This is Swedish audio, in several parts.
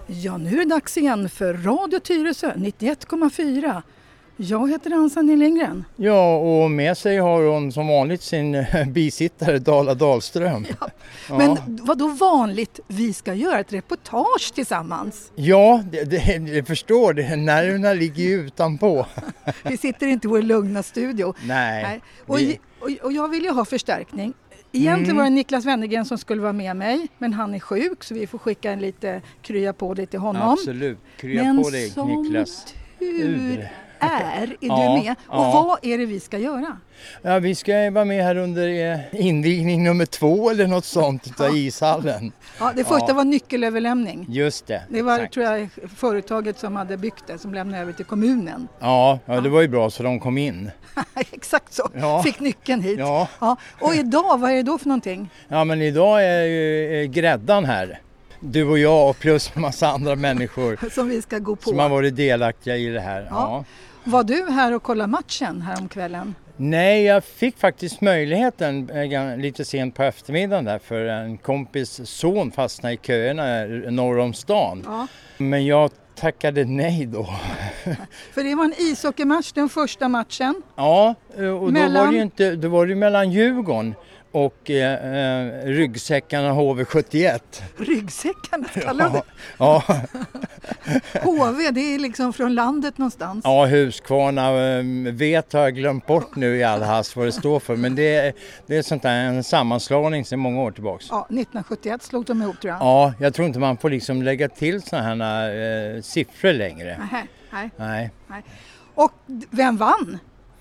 Ja, nu är det dags igen för Radio Tyresö 91,4. Jag heter Ann-Sanny Lindgren. Ja, och med sig har hon som vanligt sin bisittare Dala Dahlström. Ja. Men vad då vanligt? Vi ska göra ett reportage tillsammans. Ja, det förstår det. Nerverna ligger ju utanpå. Vi sitter inte i vår lugna studio. Nej. Och jag vill ju ha förstärkning. Egentligen var det Niklas Wennergren som skulle vara med mig, men han är sjuk så vi får skicka en lite krya på det till honom. Absolut, krya på dig Niklas. Tur är du med? Och vad är det vi ska göra? Ja, vi ska vara med här under invigning nummer 2 eller något sånt av ishallen. Ja, det första var nyckelöverlämning. Just det. Det var exakt. Tror jag företaget som hade byggt det som lämnade över till kommunen. Ja, det var ju bra så de kom in. Exakt så, fick nyckeln hit. Ja. Och idag, vad är det då för någonting? Ja, men idag är ju gräddan här. Du och jag och plus en massa andra människor som vi ska gå på. Som har varit delaktiga i det här. Ja. Var du här och kollade matchen här om kvällen? Nej, jag fick faktiskt möjligheten lite sent på eftermiddagen där för en kompis son fastnade i köerna norr om stan. Ja. Men jag tackade nej då. För det var en ishockeymatch, den första matchen. Ja, och då var det ju mellan Djurgården och ryggsäckarna HV71. Ryggsäckarna kallar du det? Ja. HV, det är liksom från landet någonstans. Ja, Huskvarna har jag glömt bort nu i all hast vad det står för. Men det är sånt där, en sammanslagning sedan många år tillbaka. Ja, 1971 slog de ihop tror jag. Ja, jag tror inte man får liksom lägga till såna här siffror längre. Nej. Och vem vann?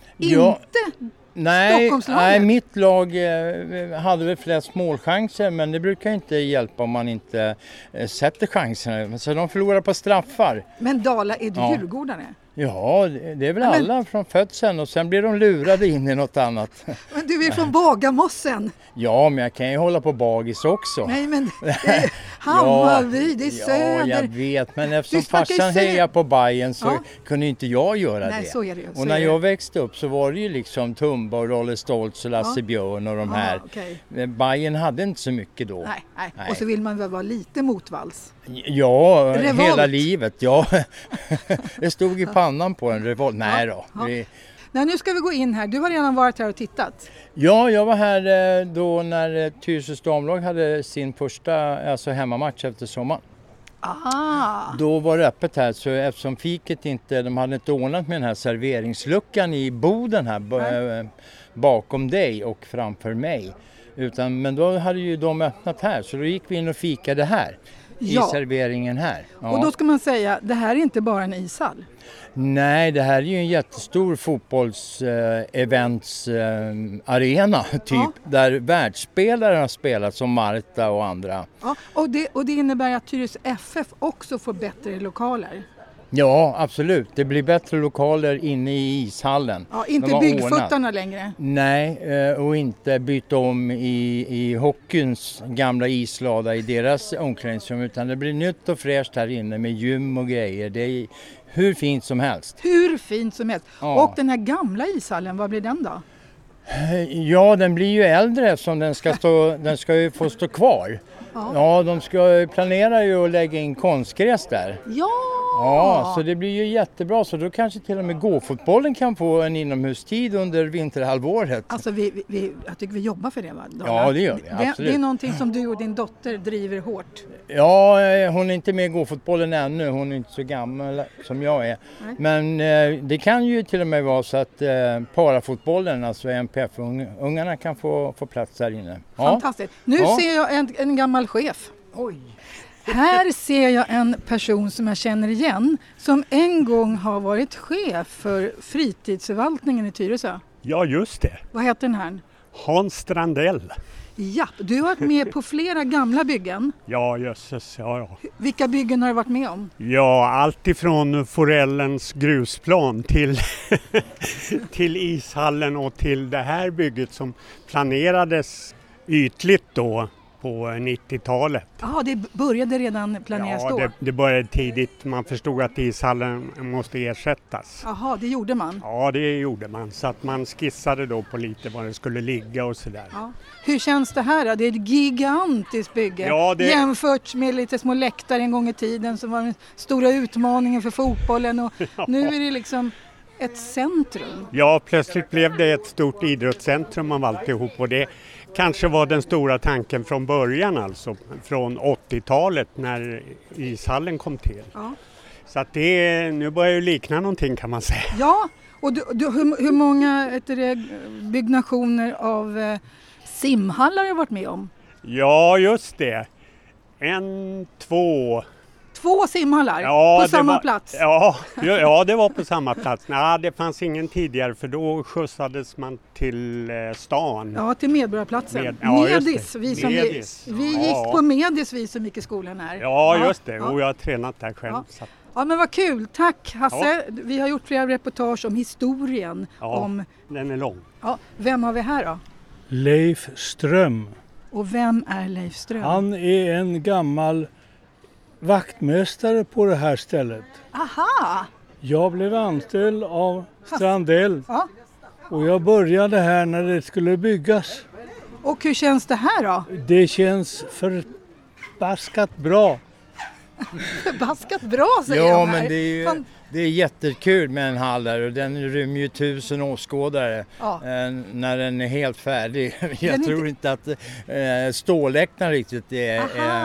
Nej, mitt lag hade väl flest målchanser men det brukar inte hjälpa om man inte sätter chanserna. Så de förlorar på straffar. Men Dala, är du djurgårdare? Ja, det är väl alla från födseln och sen blir de lurade in i något annat. Men du är från Bagarmossen. Ja, men jag kan ju hålla på bagis också. Nej, men det är Hammarby, det är söder. Ja, jag vet, men eftersom farsan hejar på Bajen så kunde inte jag göra det. Så är det. Och när jag växte upp så var det ju liksom Tumba och Rolle Stoltz och Lasse Björn och de här. Okay. Bajen hade inte så mycket då. Nej. Och så vill man väl vara lite motvalls. Ja, hela livet. Ja. Det stod i pannan på en revolt. Nej då. Nej, nu ska vi gå in här. Du har redan varit här och tittat. Ja, jag var här då när Tyresös damlag hade sin första hemmamatch efter sommaren. Aha. Då var det öppet här så eftersom de hade inte ordnat med den här serveringsluckan i boden här bakom dig och framför mig. Men då hade ju de öppnat här så då gick vi in och fikade här i serveringen här. Ja. Och då ska man säga, det här är inte bara en ishall. Nej, det här är ju en jättestor fotbollsarena där världsspelare har spelat som Marta och andra. Ja, och det innebär att Tyresö FF också får bättre lokaler. Ja, absolut. Det blir bättre lokaler inne i ishallen. Ja, inte byggfuttarna längre. Nej, och inte byta om i hockeyns gamla islada i deras omklädningsrum utan det blir nytt och fräscht här inne med gym och grejer. Det är hur fint som helst. Hur fint som helst. Ja. Och den här gamla ishallen, vad blir den då? Ja, den blir ju äldre eftersom den ska ju få stå kvar. Ja, de ska planera ju att lägga in konstgräs där. Ja, så det blir ju jättebra. Så då kanske till och med gåfotbollen kan få en inomhustid under vinterhalvåret. Alltså jag tycker vi jobbar för det, va? Ja, det gör vi. Absolut. Det är någonting som du och din dotter driver hårt. Ja, hon är inte med i gåfotbollen ännu. Hon är inte så gammal som jag är. Nej. Men det kan ju till och med vara så att parafotbollen, alltså NPF-ungarna kan få plats här inne. Fantastiskt. Nu ser jag en gammal chef. Oj. Här ser jag en person som jag känner igen som en gång har varit chef för fritidsförvaltningen i Tyresö. Ja, just det. Vad heter den här? Hans Strandell. Ja, du har varit med på flera gamla byggen. Ja, jösses. Ja. Vilka byggen har du varit med om? Ja, allt ifrån Forellens grusplan till ishallen och till det här bygget som planerades ytligt då på 90-talet. Ja, det började redan planeras då? Ja, det började tidigt. Man förstod att ishallen måste ersättas. Jaha, det gjorde man? Ja, det gjorde man. Så att man skissade då på lite var det skulle ligga och sådär. Ja. Hur känns det här då? Det är ett gigantiskt bygge. Ja, jämfört med lite små läktare en gång i tiden som var den stora utmaningen för fotbollen. Och nu är det liksom ett centrum. Ja, plötsligt blev det ett stort idrottscentrum av alltihop, och det kanske var den stora tanken från början, alltså från 80-talet när ishallen kom till. Ja. Så att nu börjar ju likna någonting, kan man säga. Ja, och hur många byggnationer av simhallar har du varit med om? Ja, just det. 2 simhallar på samma plats? Ja, det var på samma plats. Nej, det fanns ingen tidigare, för då skjutsades man till stan. Ja, till Medborgarplatsen. Medis. Vi gick på Medis, vi som gick i skolan här. Ja, just det. Och jag har tränat där själv. Ja. Ja, men vad kul. Tack Hasse. Ja. Vi har gjort flera reportage om historien. Ja, den är lång. Ja, vem har vi här då? Leif Ström. Och vem är Leif Ström? Han är en gammal vaktmästare på det här stället. Aha! Jag blev anställd av Strandell och jag började här när det skulle byggas. Och hur känns det här då? Det känns förbaskat bra. Förbaskat bra, säger jag. Ja, men det är jättekul med en hall där, och den rymmer ju 1000 åskådare när den är helt färdig. Jag tror inte att ståläktaren riktigt är...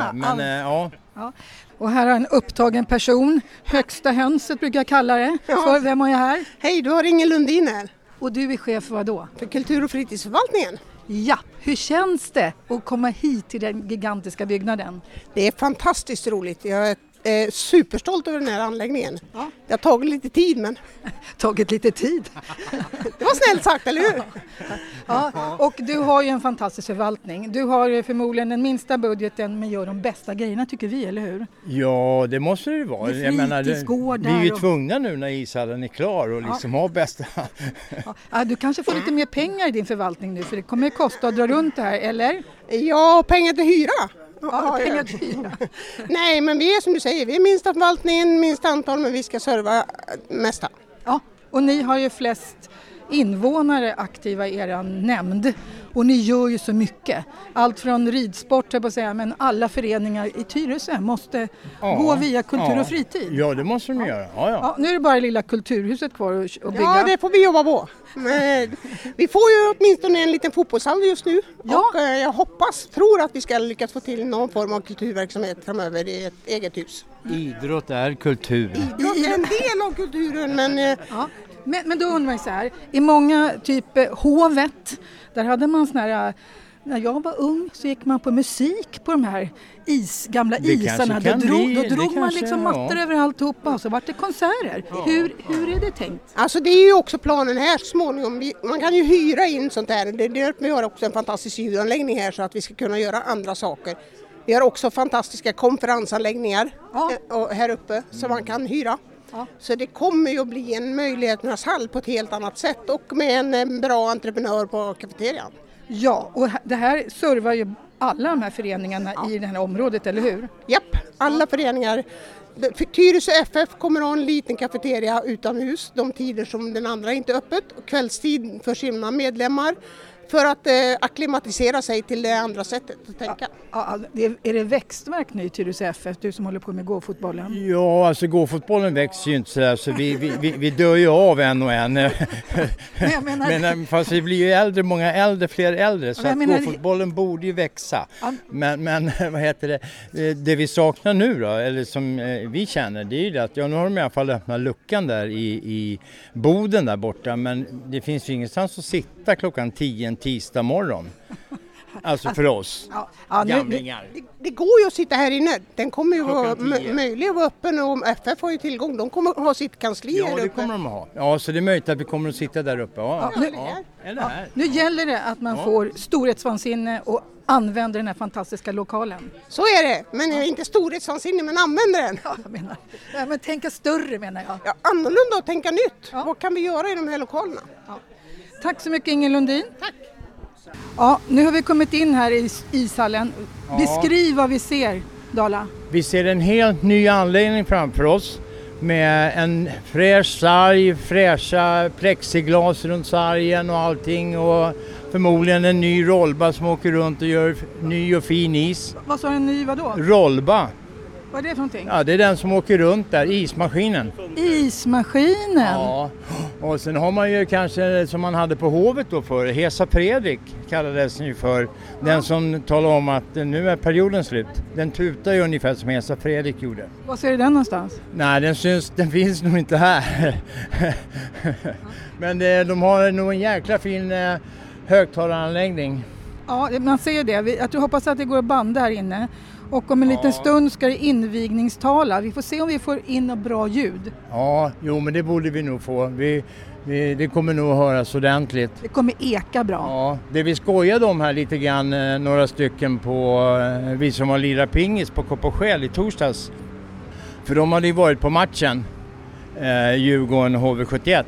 Ja. Och här har en upptagen person, högsta hönset brukar jag kalla det. För vem har jag här? Hej, du har Inger Lundin här. Och du är chef för vad då? För kultur- och fritidsförvaltningen. Ja, hur känns det att komma hit till den gigantiska byggnaden? Det är fantastiskt roligt. Jag är superstolt över den här anläggningen. Ja. Det har tagit lite tid, men... Tagit lite tid? Det var snällt sagt, eller hur? Ja, och du har ju en fantastisk förvaltning. Du har förmodligen den minsta budgeten, men gör de bästa grejerna, tycker vi, eller hur? Ja, det måste det ju vara. Vi är ju tvungna nu när ishallen är klar och liksom har bästa... Ja, du kanske får lite mer pengar i din förvaltning nu, för det kommer att kosta att dra runt det här, eller? Ja, pengar till hyra. Ja, pengar till hyra. Nej, men vi är som du säger, vi är minsta förvaltningen, minsta antal, men vi ska serva mesta. Ja, och ni har ju flest invånare aktiva i er nämnd, och ni gör ju så mycket. Allt från ridsport, på att säga, men alla föreningar i Tyresö måste gå via kultur och fritid. Ja, det måste de göra. Ja. Nu är det bara lilla kulturhuset kvar att bygga. Ja, det får vi jobba på. Men vi får ju åtminstone en liten fotbollshall just nu. Ja. Och jag tror att vi ska lyckas få till någon form av kulturverksamhet framöver i ett eget hus. Idrott är kultur. Idrott är en del av kulturen, men... Men då undrar jag så här, i många hovet, där hade man sån här, när jag var ung så gick man på musik på de här gamla isarna. Då drog man liksom mattor över alltihopa, och så var det konserter. Ja. Hur är det tänkt? Alltså det är ju också planen här småningom. Man kan ju hyra in sånt här. Vi har också en fantastisk ljudanläggning här så att vi ska kunna göra andra saker. Vi har också fantastiska konferensanläggningar här uppe som man kan hyra. Ja. Så det kommer ju att bli en möjligheternas på ett helt annat sätt, och med en bra entreprenör på kafeterian. Ja, och det här servar ju alla de här föreningarna i det här området, eller hur? Japp, alla föreningar. Tyresö FF kommer att ha en liten kafeteria utomhus de tider som den andra inte är öppet, och kvällstid för sina medlemmar. För att akklimatisera sig till det andra sättet att tänka. Ja, är det växtverk nu till Tyresö FF, du som håller på med gåfotbollen? Ja, alltså gåfotbollen växer ju inte sådär, så vi dör ju av en och en. Men fast vi blir ju fler äldre, så att gåfotbollen borde ju växa. Ja. Men vad heter det vi saknar nu då, eller som vi känner, det är ju det att nu har de i alla fall öppnat luckan där i boden där borta, men det finns ju ingenstans att sitta klockan 10 en tisdag morgon. Alltså för oss gamlingar. Det går ju att sitta här inne. Den kommer ju vara möjlig att vara öppen, och FF har ju tillgång. De kommer att ha sitt kansli här uppe. Ja, det kommer de att ha. Ja, så det är möjligt att vi kommer att sitta där uppe. Nu gäller det att man får storhetsvansinne och använder den här fantastiska lokalen. Så är det, men inte storhetsvansinne, men använder den. Ja, men tänka större menar jag. Ja, annorlunda och tänka nytt. Ja. Vad kan vi göra i de här lokalerna? Ja. Tack så mycket, Inger Lundin. Tack. Ja, nu har vi kommit in här i ishallen. Ja. Beskriv vad vi ser, Dala. Vi ser en helt ny anläggning framför oss med en fräsch sarg, fräscha plexiglas runt sargen och allting, och förmodligen en ny rollba som åker runt och gör ny och fin is. Vad sa en ny vadå? Rollba. Vad är det för någonting? Ja, det är den som åker runt där, ismaskinen. Ismaskinen? Ja, och sen har man ju kanske som man hade på hovet då för Hesa Fredrik kallades den ju för. Den som talar om att nu är perioden slut. Den tutar ju ungefär som Hesa Fredrik gjorde. Var ser du den någonstans? Nej, den finns nog inte här. Men de har nog en jäkla fin högtalaranläggning. Ja, man ser ju det. Jag hoppas att det går att banda här inne. Och om en liten stund ska det invigningstala. Vi får se om vi får in bra ljud. Ja, jo, men det borde vi nog få. Det kommer nog att höras ordentligt. Det kommer eka bra. Ja, det vi skojade om här lite grann, några stycken på vi som har lirat pingis på Kopp och Själ i torsdags. För de hade ju varit på matchen, Djurgården HV71.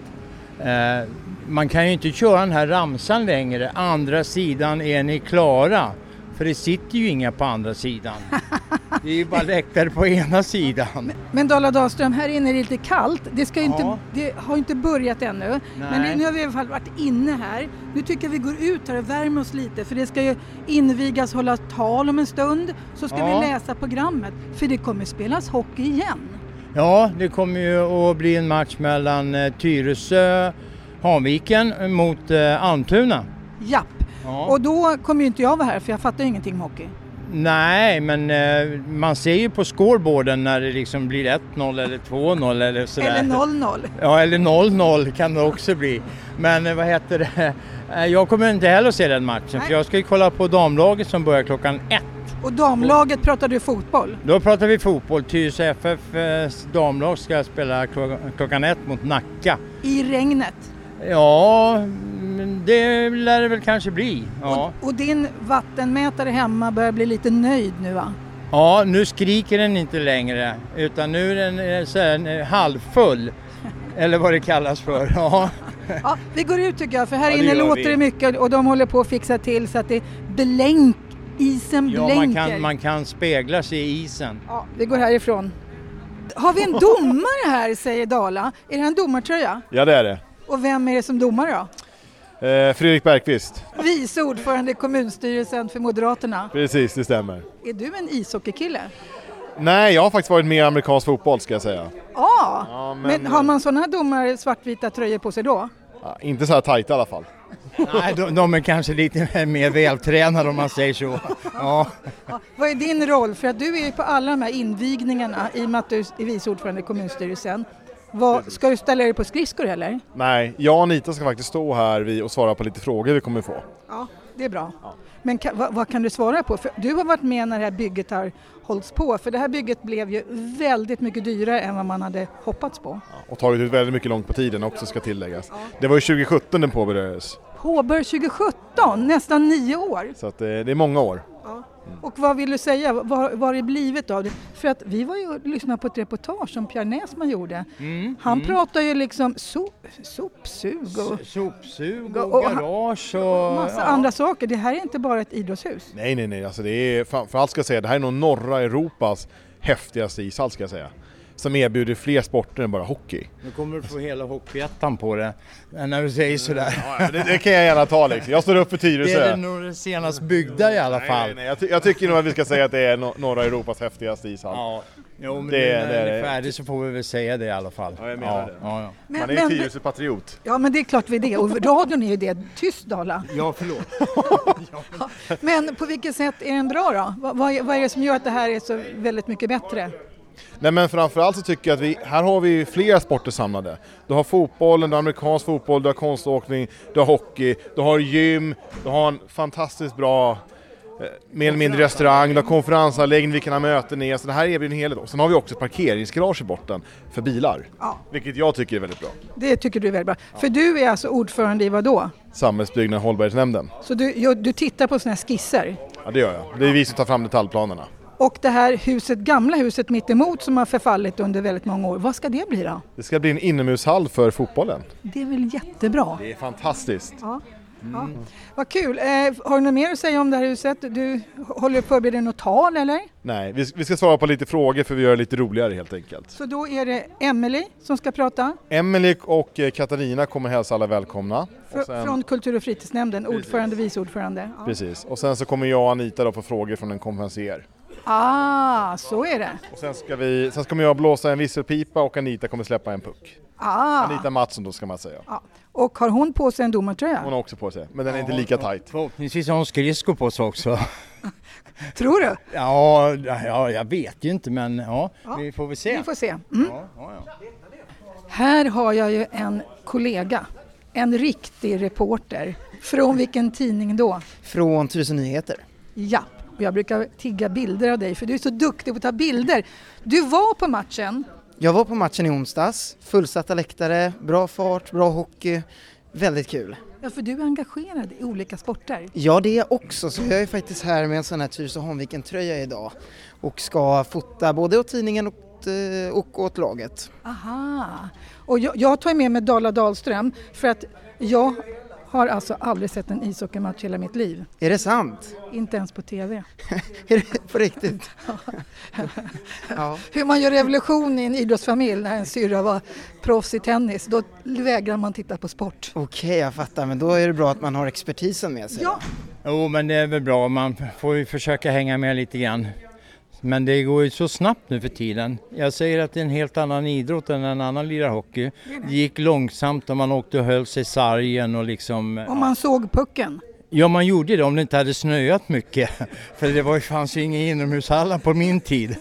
Man kan ju inte köra den här ramsan längre. Andra sidan är ni klara. För det sitter ju inga på andra sidan. Det är ju bara läktare på ena sidan. Men Dala Dahlström, här inne är det lite kallt. Det har inte börjat ännu. Nej. Men nu har vi i alla fall varit inne här. Nu tycker jag vi går ut här och värmer oss lite. För det ska ju invigas, hålla tal om en stund. Så ska vi läsa programmet. För det kommer spelas hockey igen. Ja, det kommer ju att bli en match mellan Tyresö, Hanviken mot Almtuna. Japp. Ja. Och då kommer ju inte jag vara här för jag fattar ingenting om hockey. Nej, men man ser ju på scoreboarden när det liksom blir 1-0 eller 2-0 eller sådär. Eller 0-0. Ja, eller 0-0 kan det också bli. Men vad heter det? Jag kommer inte heller att se den matchen. Nej. För jag ska ju kolla på damlaget som börjar klockan 1. Och damlaget pratar du fotboll? Då pratar vi fotboll. Tyresö FFs damlag ska spela klockan 1 mot Nacka. I regnet? Ja, det lär det väl kanske bli. Ja. Och din vattenmätare hemma börjar bli lite nöjd nu, va? Ja, nu skriker den inte längre utan nu är den så här, halvfull. Eller vad det kallas för. Ja. Ja, vi går ut tycker jag, för här inne låter det mycket och de håller på att fixa till så att det isen blänker. Ja, man kan spegla sig i isen. Ja, vi går härifrån. Har vi en domare här, säger Dala. Är det en domartröja? Ja, det är det. Och vem är det som domare då? Fredrik Bergqvist. Vice ordförande i kommunstyrelsen för Moderaterna. Precis, det stämmer. Är du en ishockeykille? Nej, jag har faktiskt varit med i amerikansk fotboll ska jag säga. Ja, men har man sådana här domare svartvita tröjor på sig då? Ja, inte så här tajta i alla fall. Nej, de är kanske lite mer vältränade om man säger så. Ja. Ja, vad är din roll? För att du är på alla de här invigningarna i och med att du är vice ordförande i kommunstyrelsen. Ska du ställa dig på skridskor eller? Nej, jag och Anita ska faktiskt stå här och svara på lite frågor vi kommer få. Ja, det är bra. Ja. Men vad kan du svara på? För du har varit med när det här bygget har hållits på. För det här bygget blev ju väldigt mycket dyrare än vad man hade hoppats på. Ja, och tagit ut väldigt mycket långt på tiden också ska tilläggas. Ja. Det var ju 2017 den påbörjades. Påbörjade 2017? Nästan 9 år. Så att det är många år. Ja. Och vad vill du säga? Vad har det blivit av det? För att vi var ju och lyssnade på ett reportage som Pierre Näsman gjorde. Han pratar ju liksom sopsug och garage och massa andra saker. Det här är inte bara ett idrottshus. Nej. Alltså det är, för allt ska jag säga, det här är nog norra Europas häftigaste ishall ska jag säga. Som erbjuder fler sporter än bara hockey. Nu kommer du få hela hockeyettan på det när du säger sådär. Ja, det kan jag gärna ta liksom. Jag står upp för Tyresö. Det är nog det senast byggda i alla fall. Nej. Jag tycker nog att vi ska säga att det är norra Europas häftigaste ishall. Ja. Jo, men när det är färdigt så får vi väl säga det i alla fall. Ja, jag menar det. Ja. Man är ju Tyresö-patriot. Ja, men det är klart vi är det. Och radion är ju det. Tyst, Dala. Ja, förlåt. Ja. Men på vilket sätt är den bra då? Vad är det som gör att det här är så väldigt mycket bättre? Nej, men framförallt så tycker jag att här har vi flera sporter samlade. Du har fotbollen, du har amerikansk fotboll, du har konståkning, du har hockey, du har gym, du har en fantastiskt bra mer eller mindre restaurang, du har konferensanläggning, vi kan ha möten i. Så det här erbjuder en hel del. Sen har vi också ett parkeringsgarage i botten för bilar. Ja. Vilket jag tycker är väldigt bra. Det tycker du är väldigt bra. Ja. För du är alltså ordförande i vad då? Samhällsbyggnad och hållbarhetsnämnden. Så du tittar på såna här skisser? Ja, det gör jag. Det är vi som tar fram detaljplanerna. Och det här huset, gamla huset mitt emot som har förfallit under väldigt många år, vad ska det bli då? Det ska bli en inomhushall för fotbollen. Det är väl jättebra? Det är fantastiskt. Ja. Ja. Vad kul. Har du något mer att säga om det här huset? Du håller på att förbereda något tal eller? Nej, vi ska svara på lite frågor för vi gör det lite roligare helt enkelt. Så då är det Emily som ska prata? Emily och Katarina kommer hälsa alla välkomna. Från Kultur- och fritidsnämnden, ordförande, vice ordförande. Ja. Precis, och sen så kommer jag och Anita då få frågor från en konferencier. Så är det. Och sen kommer jag blåsa en visselpipa och Anita kommer släppa en puck. Anita Mattsson då ska man säga. Och har hon på sig en domartröja? Hon har också på sig, men den är inte lika tajt. Förhoppningsvis har hon skridskor på sig också. Tror du? Ja, jag vet ju inte, men vi får väl se. Vi får se. Här har jag ju en kollega, en riktig reporter. Från vilken tidning då? Från Tusen Nyheter. Ja, och jag brukar tigga bilder av dig för du är så duktig på att ta bilder. Du var på matchen. Jag var på matchen i onsdags. Fullsatta läktare, bra fart, bra hockey. Väldigt kul. Ja, för du är engagerad i olika sporter. Ja, det är jag också. Så jag är faktiskt här med en sån här Tyresö Hanviken-tröja idag. Och ska fota både åt tidningen och åt laget. Aha. Och jag tar med mig Dala Dahlström för att jag har alltså aldrig sett en ishockeymatch hela mitt liv. Är det sant? Inte ens på tv. Är det på riktigt? Ja. Hur man gör revolution i en idrottsfamilj när en syrra var proffs i tennis, då vägrar man titta på sport. Okej, jag fattar. Men då är det bra att man har expertisen med sig. Ja. Jo, men det är väl bra. Man får ju försöka hänga med lite grann. Men det går ju så snabbt nu för tiden. Jag säger att det är en helt annan idrott än en annan lirar hockey. Det gick långsamt och man åkte och höll sig i sargen och liksom... Och man såg pucken. Ja, man gjorde det om det inte hade snöat mycket. För det fanns ju inga inomhushallar på min tid.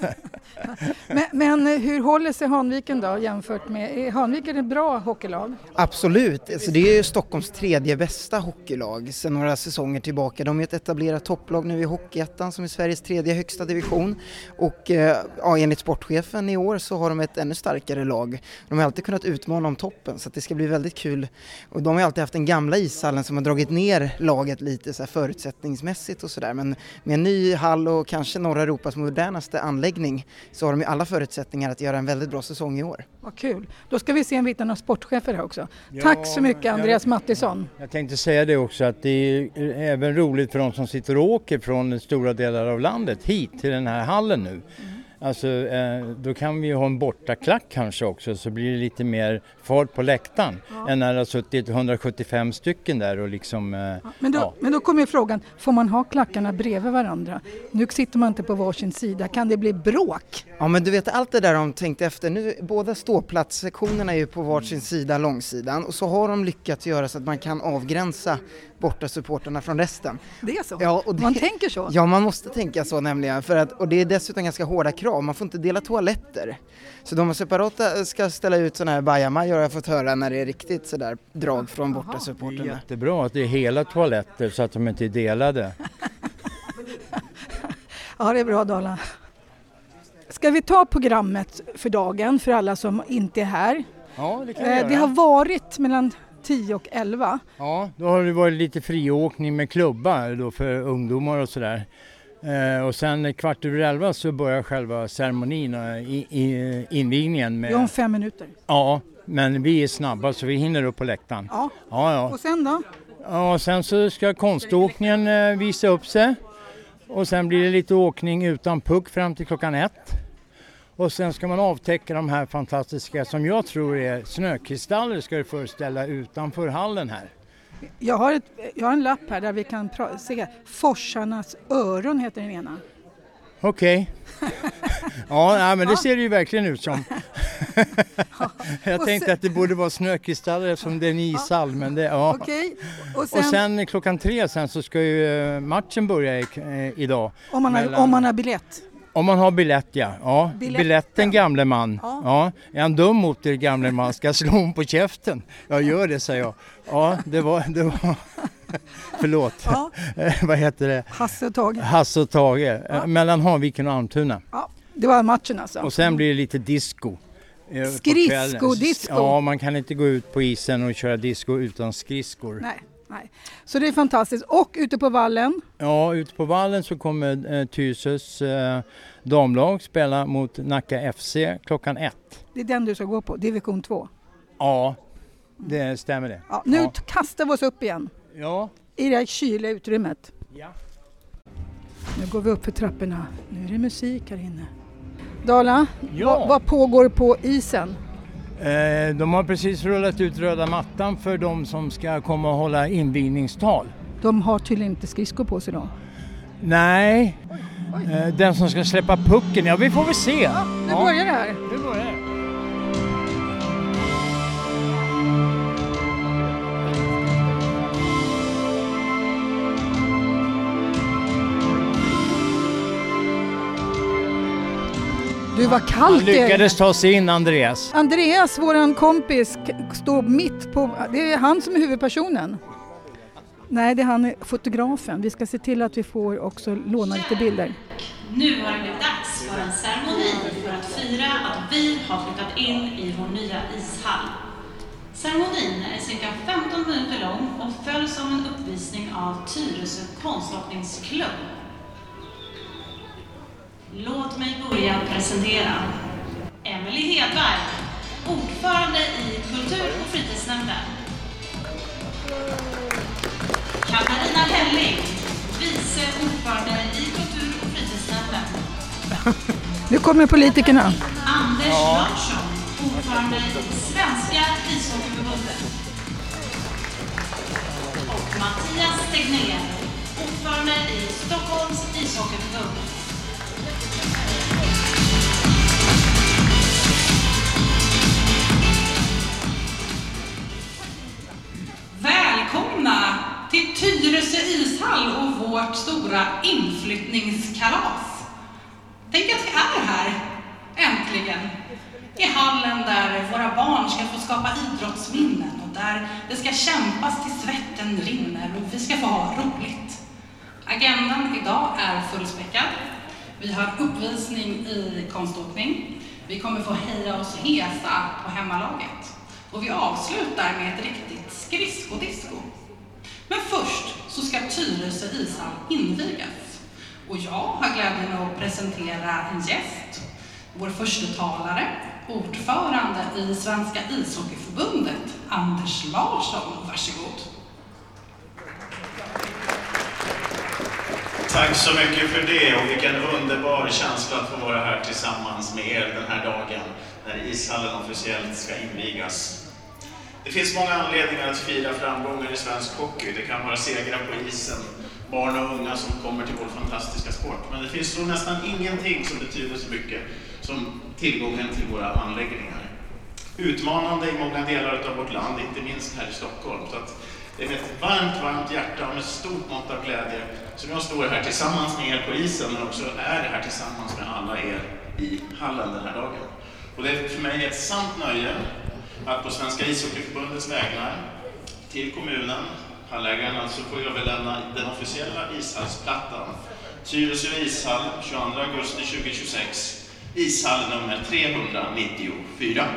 Men hur håller sig Hanviken då jämfört med, är Hanviken ett bra hockeylag? Absolut, alltså det är ju Stockholms tredje bästa hockeylag sedan några säsonger tillbaka. De är ett etablerat topplag nu i Hockeyettan som är Sveriges tredje högsta division. Och ja, enligt sportchefen i år så har de ett ännu starkare lag. De har alltid kunnat utmana om toppen så att det ska bli väldigt kul. Och de har alltid haft den gamla ishallen som har dragit ner laget lite så här förutsättningsmässigt och sådär. Men med en ny hall och kanske norra Europas modernaste anläggning så har de ju alla förutsättningar att göra en väldigt bra säsong i år. Vad kul. Då ska vi se en biten av sportchefer här också. Ja, tack så mycket Andreas Mattisson. Jag tänkte säga det också att det är även roligt för de som sitter och åker från stora delar av landet hit till den här hallen nu. Alltså då kan vi ju ha en bortaklack kanske också så blir det lite mer fart på läktaren än när det har suttit 175 stycken där och liksom... Men då kommer frågan, får man ha klackarna bredvid varandra? Nu sitter man inte på varsin sida, kan det bli bråk? Ja men du vet allt det där de tänkte efter, nu båda ståplatssektionerna är ju på varsin sida långsidan och så har de lyckats göra så att man kan avgränsa borta supporterna från resten. Det är så? Ja, och man tänker så? Ja, man måste tänka så nämligen. Och det är dessutom ganska hårda krav. Man får inte dela toaletter. Så de separata ska ställa ut sådana här bajamajor har jag fått höra när det är riktigt sådär drag från borta supporterna. Det är jättebra att det är hela toaletter så att de inte är delade. Ja, det är bra Dala. Ska vi ta programmet för dagen för alla som inte är här? Ja, det kan vi göra. Det har varit mellan 10 och 11. Ja, då har det varit lite friåkning med klubbar då för ungdomar och sådär. Och sen 11:15 så börjar själva ceremonin och invigningen med... Det är om 5 minuter. Ja, men vi är snabba så vi hinner upp på läktaren. Ja. Och sen då? Ja, sen så ska konståkningen visa upp sig. Och sen blir det lite åkning utan puck fram till 1:00. Och sen ska man avtäcka de här fantastiska som jag tror är snökristaller ska det föreställa utanför hallen här. Jag har en lapp här där vi kan se Forsarnas öron heter den ena. Okej. Ja, men det ser det ju verkligen ut som. Jag tänkte att det borde vara snökristaller eftersom det är en ishall. Men det, Okej. Och sen 3:00 sen så ska ju matchen börja idag. Om man har biljett. Om man har biljett, ja. Biletten gamle man. Ja. Är han dum mot det gamle man ska slå hon på käften. Jag gör det, säger jag. Ja, det var... Förlåt. Ja. Vad heter det? Hasse och Tage. Mellan Hanviken och Almtuna. Ja, det var matchen alltså. Och sen blir det lite disco. Disco. Ja, man kan inte gå ut på isen och köra disco utan skridskor. Nej. Så det är fantastiskt. Och ute på vallen? Ja, ute på vallen så kommer Tyresös damlag spela mot Nacka FC 1:00. Det är den du ska gå på, division 2? Ja, det stämmer det. Ja, nu kastar vi oss upp igen. Ja. I det här kyliga utrymmet. Ja. Nu går vi upp för trapporna. Nu är det musik här inne. Dala, Ja. vad pågår på isen? De har precis rullat ut röda mattan för de som ska komma och hålla invigningstal. De har tydligen inte skridskor på sig då. Nej, den som ska släppa pucken, ja vi får väl se. Ja, nu börjar det här. Nu börjar det. Du var kallt. Han lyckades ta sig in, Andreas. Andreas, våran kompis, står mitt på... Det är han som är huvudpersonen. Nej, det är han fotografen. Vi ska se till att vi får också låna lite bilder. Nu har det blivit dags för en ceremoni för att fira att vi har flyttat in i vår nya ishall. Ceremonin är cirka 15 minuter lång och följs av en uppvisning av Tyresö konståkningsklubb. Låt mig börja presentera Emelie Hedberg, ordförande i kultur- och fritidsnämnden. Katarina Helling, vice ordförande i kultur- och fritidsnämnden. Nu kommer politikerna. Anders Larsson, ordförande i Svenska ishockeyförbundet. Och Mattias Tegnér, ordförande i Stockholms ishockeyförbund. Välkomna till Tyresö ishall och vårt stora inflyttningskalas. Tänk att vi är här, äntligen, i hallen där våra barn ska få skapa idrottsminnen och där det ska kämpas till svetten rinner och vi ska få ha roligt. Agendan idag är fullspäckad. Vi har uppvisning i konståkning. Vi kommer få heja oss hesa på hemmalaget. Och vi avslutar med ett riktigt skridskodisco. Men först så ska Tyresö ishall invigas. Och jag har glädjen att presentera en gäst. Vår första talare, ordförande i Svenska ishockeyförbundet, Anders Larsson. Varsågod. Tack så mycket för det och vilken underbar känsla att få vara här tillsammans med er den här dagen när ishallen officiellt ska invigas. Det finns många anledningar att fira framgångar i svensk hockey. Det kan vara segrar på isen, barn och unga som kommer till vår fantastiska sport. Men det finns nog nästan ingenting som betyder så mycket som tillgången till våra anläggningar. Utmanande i många delar av vårt land, inte minst här i Stockholm. Så att det är med ett varmt hjärta och med stort mått av glädje som jag står här tillsammans med er på isen men också är här tillsammans med alla er i hallen den här dagen. Och det är för mig ett sant nöje att på Svenska ishockeyförbundets vägnar till kommunen, hallägaren alltså, får överlämna den officiella ishallsplattan. Tyresö ishall 22 augusti 2026, ishall nummer 394.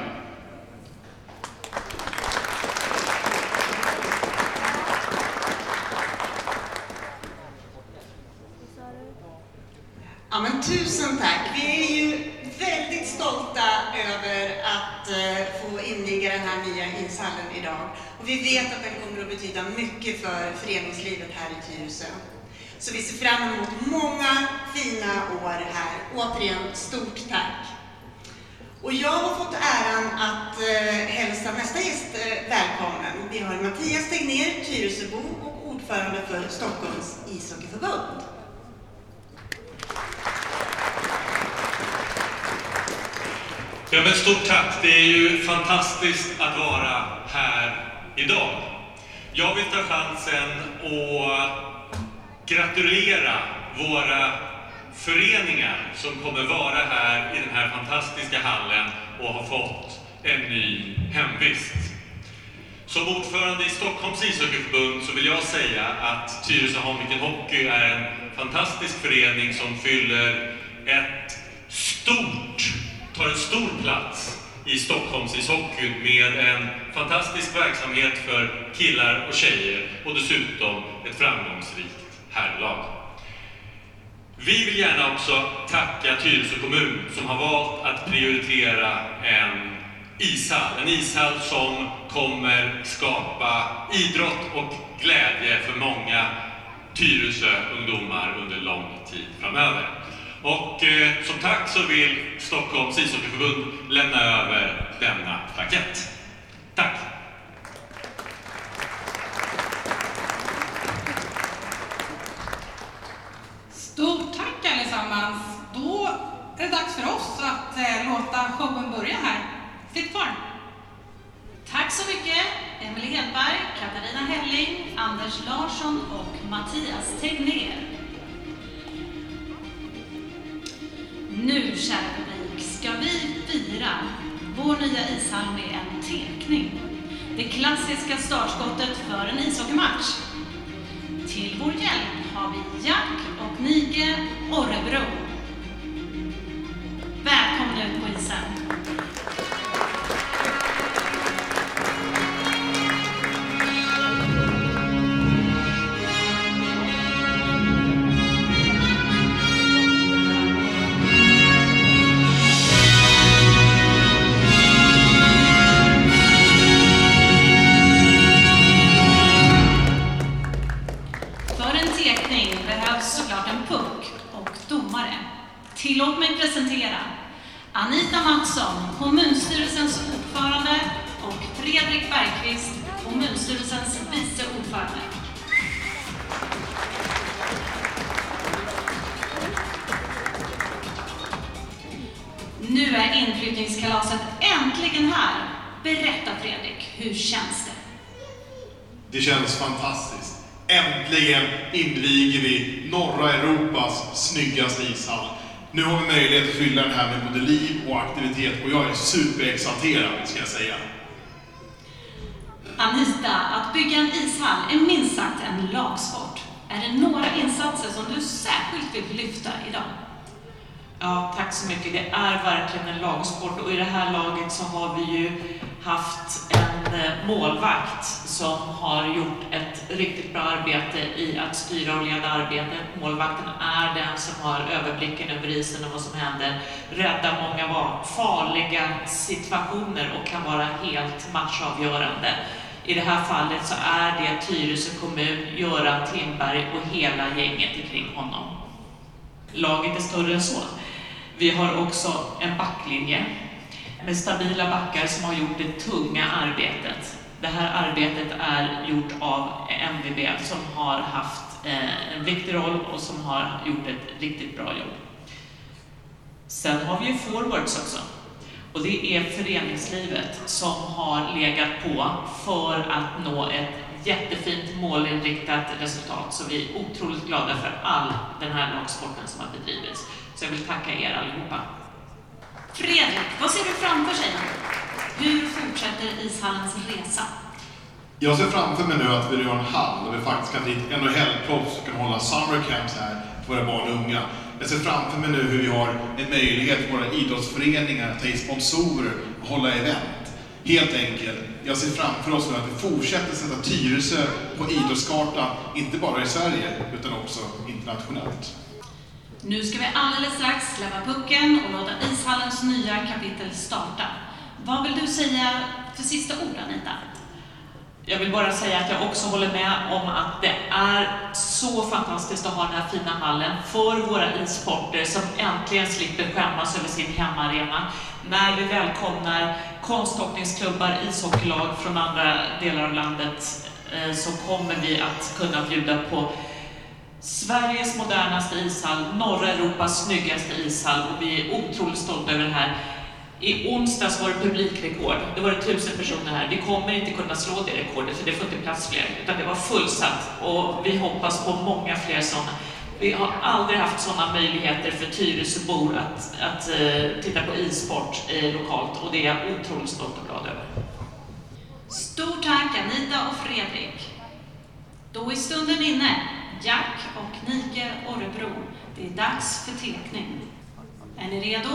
Ja, men tusen tack. Vi är ju väldigt stolta över att få inviga den här nya ishallen idag. Och vi vet att den kommer att betyda mycket för föreningslivet här i Tyresö. Så vi ser fram emot många fina år här. Återigen, stort tack. Och jag har fått äran att hälsa nästa gäst välkommen. Vi har Mattias Tegnér, Tyresöbo och ordförande för Stockholms ishockeyförbund. Ja, men stort tack. Det är ju fantastiskt att vara här idag. Jag vill ta chansen att gratulera våra föreningar som kommer vara här i den här fantastiska hallen och har fått en ny hemvist. Som ordförande i Stockholms ishockeyförbund så vill jag säga att Tyresö Hanviken Hockey är en fantastisk förening som fyller tar en stor plats i Stockholms ishockey med en fantastisk verksamhet för killar och tjejer och dessutom ett framgångsrikt herrlag. Vi vill gärna också tacka Tyresö kommun som har valt att prioritera en ishall. En ishall som kommer skapa idrott och glädje för många Tyresö-ungdomar under lång tid framöver. Och som tack så vill Stockholms ishockeyförbund lämna över denna plakett. Tack! Stort tack allesammans. Då är det dags för oss att låta showen börja här. Sitt kvar. Tack så mycket Emelie Hedberg, Katarina Helling, Anders Larsson och Mattias Tegnér. Nu, kära publik, ska vi fira vår nya ishall med en tekning. Det klassiska startskottet för en ishockeymatch. Till vår hjälp har vi Jack och Nige Orrebro. Välkomna ut på isen. Tillåt mig presentera Anita Mattsson, kommunstyrelsens ordförande, och Fredrik Bergqvist, kommunstyrelsens vice ordförande. Nu är inflyttningskalaset äntligen här. Berätta Fredrik, hur känns det? Det känns fantastiskt. Äntligen inviger vi norra Europas snyggaste ishall. Nu har vi möjlighet att fylla den här med både liv och aktivitet och jag är superexalterad, ska jag säga. Anita, att bygga en ishall är minst sagt en lagsport. Är det några insatser som du särskilt vill lyfta idag? Ja, tack så mycket. Det är verkligen en lagsport och i det här laget så har vi ju haft en målvakt som har gjort ett riktigt bra arbete i att styra och leda arbetet. Målvakten är den som har överblicken över isen och vad som händer, räddar många farliga situationer och kan vara helt matchavgörande. I det här fallet så är det Tyresö kommun, Göran Timberg och hela gänget kring honom. Laget är större än så. Vi har också en backlinje med stabila backar som har gjort det tunga arbetet. Det här arbetet är gjort av MVB som har haft en viktig roll och som har gjort ett riktigt bra jobb. Sen har vi ju forwards också. Och det är föreningslivet som har legat på för att nå ett jättefint målinriktat resultat. Så vi är otroligt glada för all den här lagsporten som har bedrivits. Så jag vill tacka er allihopa. Fredrik, vad ser du framför sig? Hur fortsätter ishallens resa? Jag ser framför mig nu att vi har en hall och vi faktiskt kan dit NHL-proffs och kan hålla summer camps här för våra barn och unga. Jag ser framför mig nu hur vi har en möjlighet för våra idrottsföreningar att ta in sponsorer och hålla event. Helt enkelt, jag ser framför oss nu att vi fortsätter sätta Tyresö på idrottskartan, inte bara i Sverige utan också internationellt. Nu ska vi alldeles strax släppa pucken och låta ishallens nya kapitel starta. Vad vill du säga för sista ord, Anita? Jag vill bara säga att jag också håller med om att det är så fantastiskt att ha den här fina hallen för våra isporter som äntligen slipper skämmas över sin hemmaarena. När vi välkomnar konståkningsklubbar, ishockeylag från andra delar av landet så kommer vi att kunna bjuda på Sveriges modernaste ishall, norra Europas snyggaste ishall och vi är otroligt stolta över det här. I onsdags var det publikrekord. Det var 1000 personer här. Vi kommer inte kunna slå det rekordet för det får inte plats fler. Utan det var fullsatt och vi hoppas på många fler sådana. Vi har aldrig haft sådana möjligheter för Tyresöbor att titta på e-sport lokalt och det är jag otroligt stolt och glad över. Stort tack Anita och Fredrik. Då är stunden inne. Jack och Nike Orrebro. Det är dags för tekning. Är ni redo?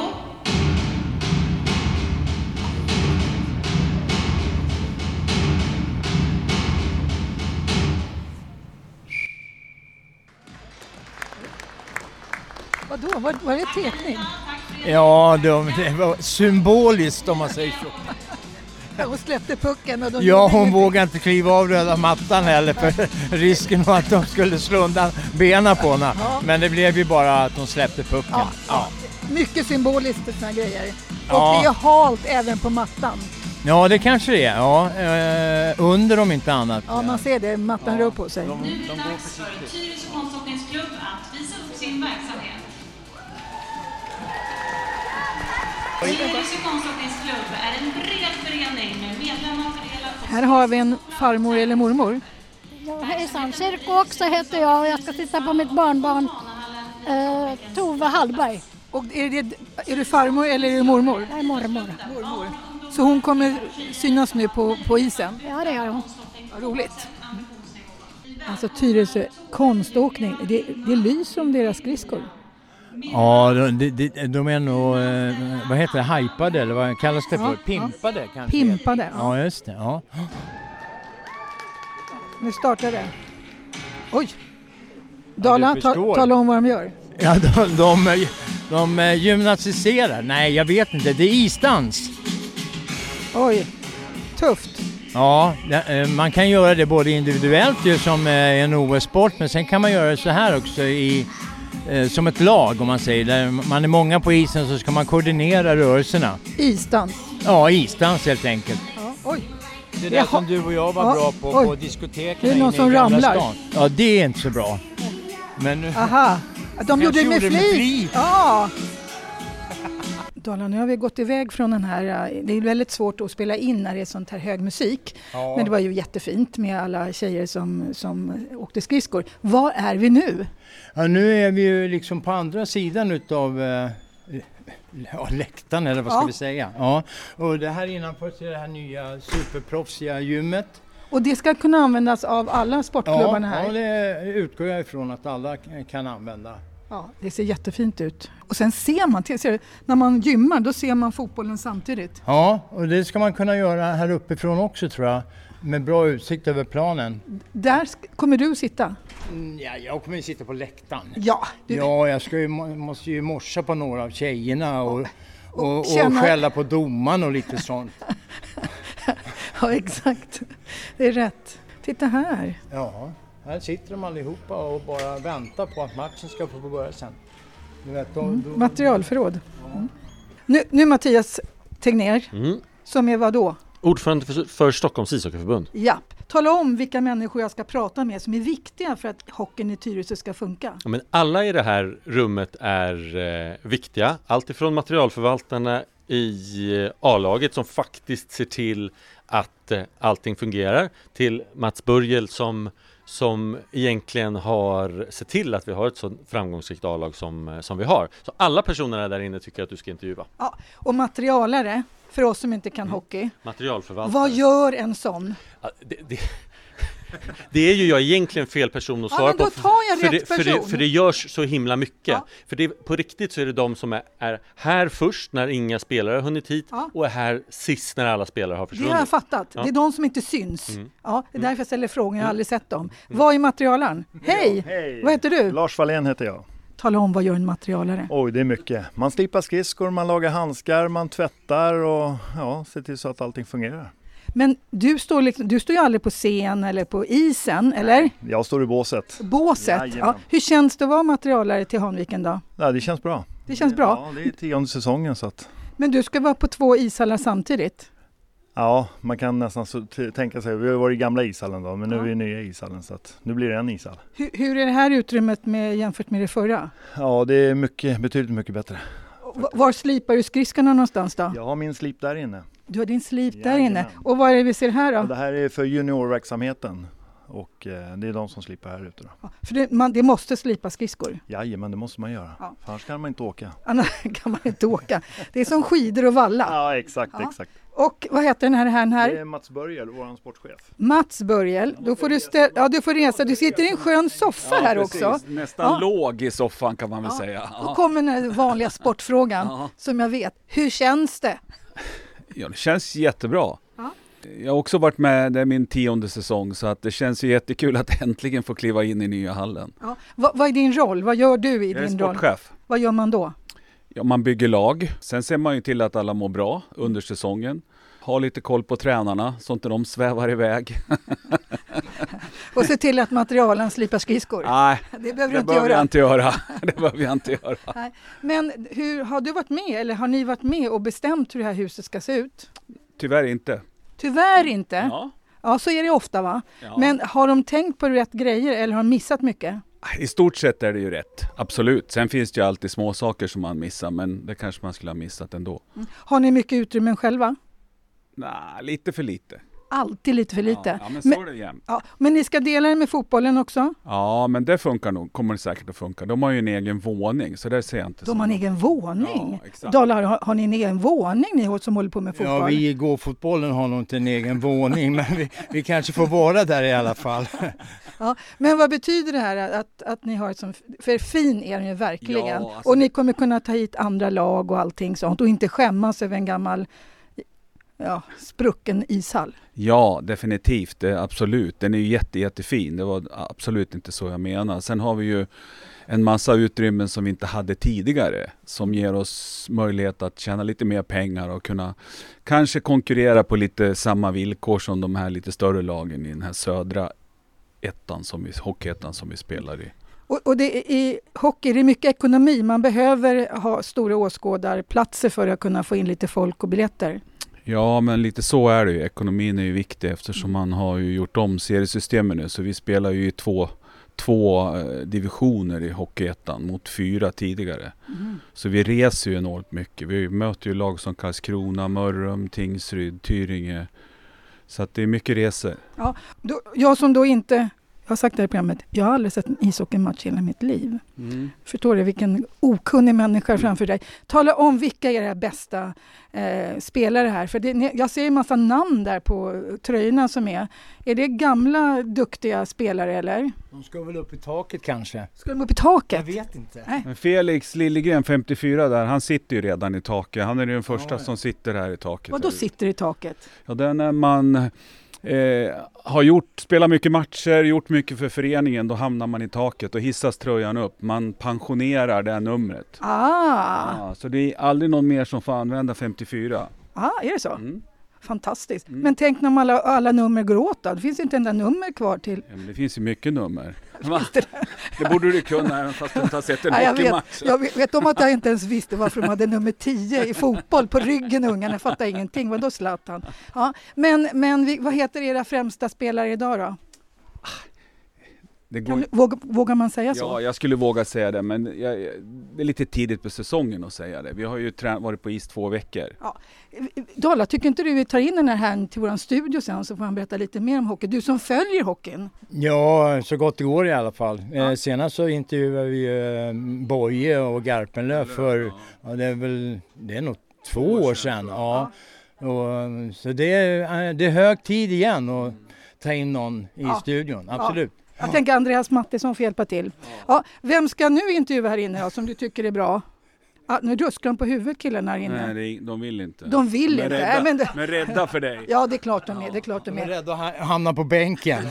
Vadå? Var det tekning? Ja, det var symboliskt om man säger så. Hon släppte pucken. Och hon vågade inte kliva av röda mattan heller för risken var att de skulle slå undan benen på henne. Ja. Men det blev ju bara att de släppte pucken. Ja. Mycket symboliskt såna här grejer. Och det är halt även på mattan. Ja, det kanske det är. Ja, under om inte annat. Ja, man ser det. Mattan rör på sig. Nu är det dags för Tyresö konståkningsklubb att visa upp sin verksamhet. Tyresö konståkningsklubb är en bred förening med medlemmar fördelat på... Här har vi en farmor eller mormor. Ja, hejsan. Sirko också heter jag och jag ska titta på mitt barnbarn Tove Hallberg. Och är du farmor eller är du mormor? Jag är mormor. Så hon kommer synas nu på isen? Ja, det gör hon. Ja, roligt. Alltså Tyresö konståkning, det lyser om deras skridskor. Ja, de är nog, vad heter det, hypade eller vad kallas det för? Pimpade kanske? Pimpade. Ja, just det. Ja. Nu startar det. Oj! Dala, tala om vad de gör. Ja, de gymnastiserar. Nej, jag vet inte. Det är isdans. Oj, tufft. Ja, man kan göra det både individuellt ju, som en OS-sport, men sen kan man göra det så här också som ett lag, om man säger. Där man är många på isen så ska man koordinera rörelserna. Isdans? Ja, isdans helt enkelt. Ja, oj. Det där som du och jag var bra på diskoteken. Det är någon som ramlar. Stan. Ja, det är inte så bra. Men, aha, de gjorde det med flit. Ja. Dala, nu har vi gått iväg från den här, det är väldigt svårt att spela in när det är sånt här hög musik. Ja. Men det var ju jättefint med alla tjejer som åkte skridskor. Var är vi nu? Ja, nu är vi ju liksom på andra sidan utav läktaren, eller vad ska vi säga. Ja. Och det här innanför det här nya superproffsiga gymmet. Och det ska kunna användas av alla sportklubbarna här? Ja, det utgår jag ifrån att alla kan använda. Ja, det ser jättefint ut. Och sen ser man, när man gymmar, då ser man fotbollen samtidigt. Ja, och det ska man kunna göra här uppifrån också, tror jag. Med bra utsikt över planen. Där kommer du sitta? Ja, jag kommer ju sitta på läktaren. Ja, jag måste ju morsa på några av tjejerna och skälla på domaren och lite sånt. Ja, exakt. Det är rätt. Titta här. Ja, här sitter de allihopa och bara väntar på att matchen ska få börja sen. Du vet, materialförråd. Ja. Nu Mattias Tegnér, som är vad då? Ordförande för Stockholms ishockeyförbund. Ja. Tala om vilka människor jag ska prata med som är viktiga för att hockeyn i Tyresö ska funka. Ja, men alla i det här rummet är viktiga. Allt ifrån materialförvaltarna i A-laget som faktiskt ser till att allting fungerar, till Mats Börjel som egentligen har sett till att vi har ett så framgångsrikt A-lag som vi har. Så alla personerna där inne tycker att du ska intervjua. Ja, och materialare, för oss som inte kan hockey. Materialförvaltare. Vad gör en sån? Ja, det är ju jag egentligen fel person att svara på. För det görs så himla mycket. Ja. För på riktigt så är det de som är här först när inga spelare har hunnit hit och är här sist när alla spelare har försvunnit. Det har jag fattat. Ja. Det är de som inte syns. Ja, det är därför jag ställer frågan. Jag har aldrig sett dem. Vad är materialaren? Hej! Vad heter du? Lars Wallén heter jag. Tala om, vad gör en materialare? Oj, det är mycket. Man slipar skridskor, man lagar handskar, man tvättar och ser till så att allting fungerar. Men du står ju aldrig på scen eller på isen, eller? Jag står i båset. Båset? Ja. Hur känns det att vara materialare till Hanviken då? Ja, det känns bra. Det känns bra? Ja, det är 10:e säsongen så att... Men du ska vara på 2 ishallar samtidigt? Ja, man kan nästan tänka sig. Vi har varit i gamla ishallen då, men nu är vi i nya ishallen så att nu blir det en ishall. Hur är det här utrymmet jämfört med det förra? Ja, det är betydligt mycket bättre. Var slipar du skridskorna någonstans då? Jag har min slip där inne. Du har din slip där inne. Och vad är det vi ser här då? Ja, det här är för juniorverksamheten och det är de som slipar här ute då. Ja, för det måste slipa skridskor? Jajamän, det måste man göra. Ja. För annars kan man inte åka. Annars kan man inte åka. Det är som skidor och valla. Ja, exakt. Och vad heter den här? Det är Mats Börjel, vår sportchef. Mats Börjel, då får du får resa. Du sitter i en skön soffa här precis. Också. Nästan låg i soffan kan man väl säga. Då kommer den vanliga sportfrågan som jag vet. Hur känns det? Ja, det känns jättebra. Jag har också varit med, det är min 10:e säsong så att det känns ju jättekul att äntligen få kliva in i nya hallen. Ja. Vad är din roll? Vad gör du i din roll? Jag är sportchef. Vad gör man då? Ja, man bygger lag. Sen ser man ju till att alla mår bra under säsongen. Ha lite koll på tränarna så inte de svävar iväg. Och se till att materialen slipar skridskor. Nej, det behöver jag inte göra. Det behöver jag inte göra. Nej. Men har du varit med eller har ni varit med och bestämt hur det här huset ska se ut? Tyvärr inte. Tyvärr inte? Ja. Ja, så är det ofta va? Ja. Men har de tänkt på rätt grejer eller har de missat mycket? I stort sett är det ju rätt, absolut. Sen finns det ju alltid små saker som man missar, men det kanske man skulle ha missat ändå. Har ni mycket utrymmen själva? Nej, lite för lite. Alltid lite för lite. Ja, men så är det jämt. Ja, men ni ska dela det med fotbollen också? Ja, men det funkar nog. Kommer det säkert att funka. De har ju en egen våning, så där ser jag inte. De har en egen våning? Ja, exakt. Dalar, har ni en egen våning ni som håller på med fotboll? Ja, vi i gåfotbollen har nog inte en egen våning, men vi kanske får vara där i alla fall. Ja, men vad betyder det här att ni har ett sånt, för fin är den ju verkligen. Ja, alltså och ni kommer kunna ta hit andra lag och allting sånt och inte skämmas över en gammal sprucken ishall. Ja, definitivt. Det, absolut. Den är ju jättefin. Det var absolut inte så jag menar. Sen har vi ju en massa utrymmen som vi inte hade tidigare. Som ger oss möjlighet att tjäna lite mer pengar och kunna kanske konkurrera på lite samma villkor som de här lite större lagen i den här södra hockeyettan som vi spelar i. Och i hockey är det mycket ekonomi. Man behöver ha stora åskådarplatser för att kunna få in lite folk och biljetter. Ja, men lite så är det ju. Ekonomin är ju viktig eftersom man har ju gjort om seriesystemet nu. Så vi spelar ju i två divisioner i hockeyettan mot 4 tidigare. Mm. Så vi reser ju enormt mycket. Vi möter ju lag som Karlskrona, Mörrum, Tingsryd, Tyringe. Så att det är mycket resor. Ja, jag som då inte... Jag har sagt det här i programmet, jag har aldrig sett en ishockeymatch i hela mitt liv. Mm. Förstår du vilken okunnig människa framför dig. Tala om vilka är era bästa spelare här. För jag ser en massa namn där på tröjorna som är. Är det gamla, duktiga spelare eller? De ska väl upp i taket kanske. Ska de upp i taket? Jag vet inte. Nej. Men Felix Liljegren, 54 där, han sitter ju redan i taket. Han är den första som sitter här i taket. Vad då sitter i taket? Ja, det är när man... har spelat mycket matcher, gjort mycket för föreningen, då hamnar man i taket och hissas tröjan upp. Man pensionerar det numret. Ja, så det är aldrig någon mer som får använda 54. Är det så? Mm. Fantastiskt. Mm. Men tänk när alla nummer går åt då. Det finns inte enda nummer kvar till. Ja, men det finns ju mycket nummer. Det borde du kunna även fast du inte har sett en hockeymatch. Jag vet om att jag inte ens visste varför de hade nummer 10 i fotboll på ryggen, ungarna. Jag fattar ingenting. Vad då Zlatan? Ja, men vad heter era främsta spelare idag då? Vågar man säga så? Ja, jag skulle våga säga det, men det är lite tidigt på säsongen att säga det. Vi har ju varit på is 2 veckor. Ja. Dala, tycker inte du vi tar in den här till våran studio sen så får han berätta lite mer om hockey? Du som följer hockeyn. Ja, så gott det går i alla fall. Ja. Senast så intervjuade vi Boje och Garpenlöv för, det är nog 2 år sedan. Ja. Och, så det är hög tid igen att ta in någon i studion, absolut. Ja. Jag tänker Andreas Mattisson får hjälpa till. Ja, vem ska nu intervjua här inne som du tycker är bra? Nu ruskar de på huvudet killarna här inne. Nej, de vill inte. De vill inte. Men rädda för dig. Ja, det är klart de är. De är rädda att hamna på bänken.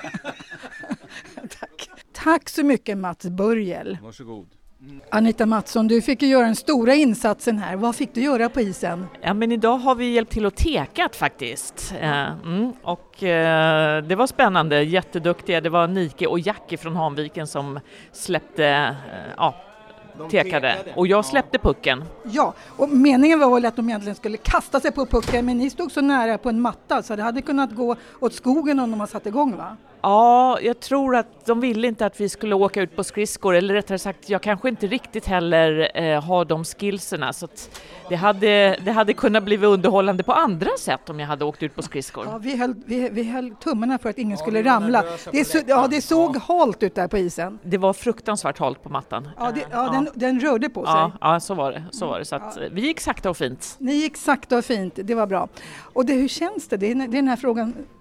Tack så mycket Mats Börjel. Varsågod. Anita Mattsson, du fick ju göra den stora insatsen här. Vad fick du göra på isen? Ja, men idag har vi hjälpt till att tekat faktiskt. Och det var spännande, jätteduktiga. Det var Nike och Jackie från Hanviken som släppte, tekade. Och jag släppte pucken. Ja, och meningen var väl att de egentligen skulle kasta sig på pucken, men ni stod så nära på en matta så det hade kunnat gå åt skogen om de har satt igång, va? Ja, jag tror att de ville inte att vi skulle åka ut på skridskor, eller rättare sagt, jag kanske inte riktigt heller har de skillserna, så att det hade kunnat bli underhållande på andra sätt om jag hade åkt ut på skridskor. Ja, vi höll tummarna för att ingen skulle ramla. Det såg halt ut där på isen. Det var fruktansvärt halt på mattan. Den rörde på sig. Ja, så var det. Så att vi gick sakta och fint. Ni gick sakta och fint, det var bra. Och hur känns det? Det är den här frågan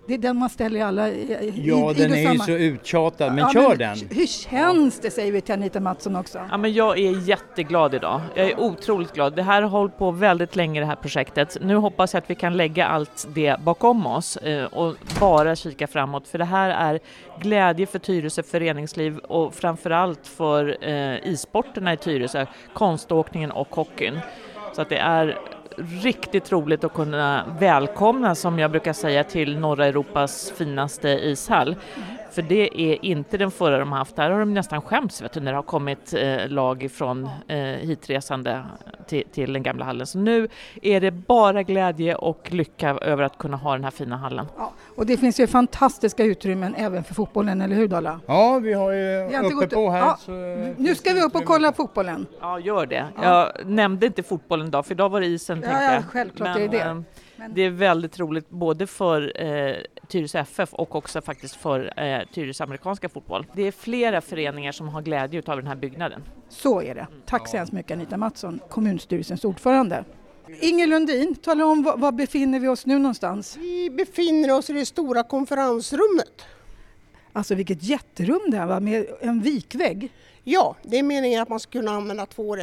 Det är den man ställer i alla Ja, den är ju så uttjatad, men kör den. Hur känns det, säger vi till Anita Mattsson också? Ja, men jag är jätteglad idag. Jag är otroligt glad. Det här har hållit på väldigt länge, det här projektet. Nu hoppas jag att vi kan lägga allt det bakom oss och bara kika framåt. För det här är glädje för Tyresö föreningsliv och framförallt för issporterna i Tyresö, konståkningen och hockeyn. Så att det är riktigt roligt att kunna välkomna, som jag brukar säga, till norra Europas finaste ishall. För det är inte den förra de har haft. Där har de nästan skämts, vet du, när det har kommit lag ifrån hitresande till den gamla hallen. Så nu är det bara glädje och lycka över att kunna ha den här fina hallen. Ja, och det finns ju fantastiska utrymmen även för fotbollen, eller hur Dala? Ja, vi har ju uppe på här. Ja, så nu ska vi upp och kolla fotbollen. Ja, gör det. Jag nämnde inte fotbollen idag, för idag var det isen. Ja, självklart är det. Det är väldigt roligt både för Tyresö FF och också faktiskt för Tyresö amerikanska fotboll. Det är flera föreningar som har glädje av den här byggnaden. Så är det. Tack så hemskt mycket Anita Mattsson, kommunstyrelsens ordförande. Inger Lundin, tala om var befinner vi oss nu någonstans? Vi befinner oss i det stora konferensrummet. Alltså vilket jätterum det här var, med en vikvägg. Ja, det är meningen att man ska kunna använda 2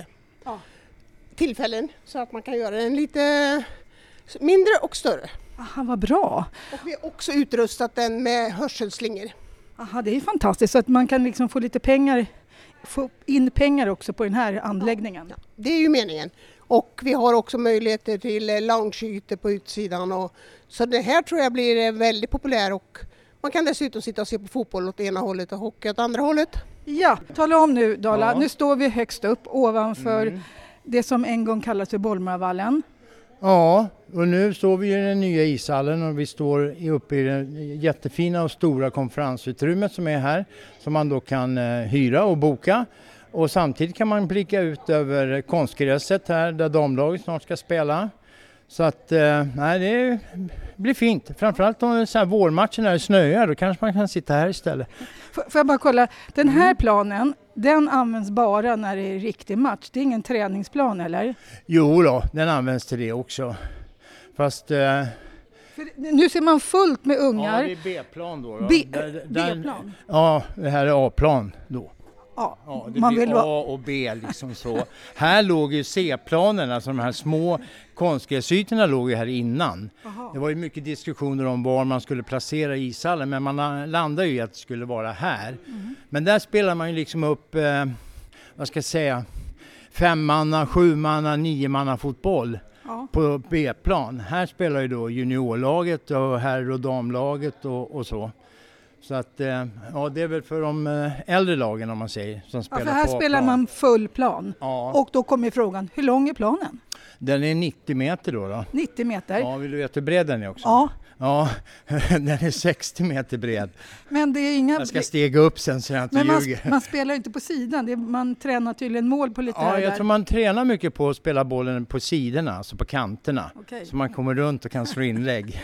tillfällen så att man kan göra den lite mindre och större. Aha, vad bra. Och vi har också utrustat den med hörselslingor. Aha, det är fantastiskt, så att man kan liksom få lite pengar, få in pengar också på den här anläggningen. Ja, det är ju meningen. Och vi har också möjligheter till loungeytor på utsidan. Så det här tror jag blir väldigt populär, och man kan dessutom sitta och se på fotboll åt ena hållet och hockey åt andra hållet. Ja, tala om nu Dala. Ja. Nu står vi högst upp ovanför det som en gång kallades för Bollmarvallen. Ja, och nu står vi i den nya ishallen och vi står uppe i det jättefina och stora konferensutrymmet som är här, som man då kan hyra och boka. Och samtidigt kan man blicka ut över konstgräset här där damlaget snart ska spela. Så att nej, det blir fint. Framförallt om så här vårmatchen när det snöar, då kanske man kan sitta här istället. Får jag bara kolla, den här planen, den används bara när det är riktig match. Det är ingen träningsplan eller? Jo då, den används till det också. Fast... För nu ser man fullt med ungar. Ja, det är B-plan då. B-plan? Ja, det här är A-plan då. Ja, det man blir vill A och B liksom så. Här låg ju C-planen, alltså de här små konstgräsytorna låg ju här innan. Aha. Det var ju mycket diskussioner om var man skulle placera ishallen, men man landade ju i att det skulle vara här. Mm. Men där spelar man ju liksom upp, vad ska jag säga, 5-manna, 7-manna, 9-manna fotboll. Ja. På B-plan. Här spelar ju då juniorlaget och herr- och damlaget och så. Så att ja, det är väl för de äldre lagen om man säger som spelar för här på spelar plan. Man full plan. Ja. Och då kommer frågan, hur lång är planen? Den är 90 meter då. 90 meter? Ja, vill du veta hur bred den är också? Ja. Ja, den är 60 meter bred. Men det är inga... Jag ska stega upp sen så jag inte ljuger. Man spelar inte på sidan, man tränar tydligen mål på lite Ja, jag tror man tränar mycket på att spela bollen på sidorna, alltså på kanterna. Okay. Så man kommer runt och kan slå inlägg.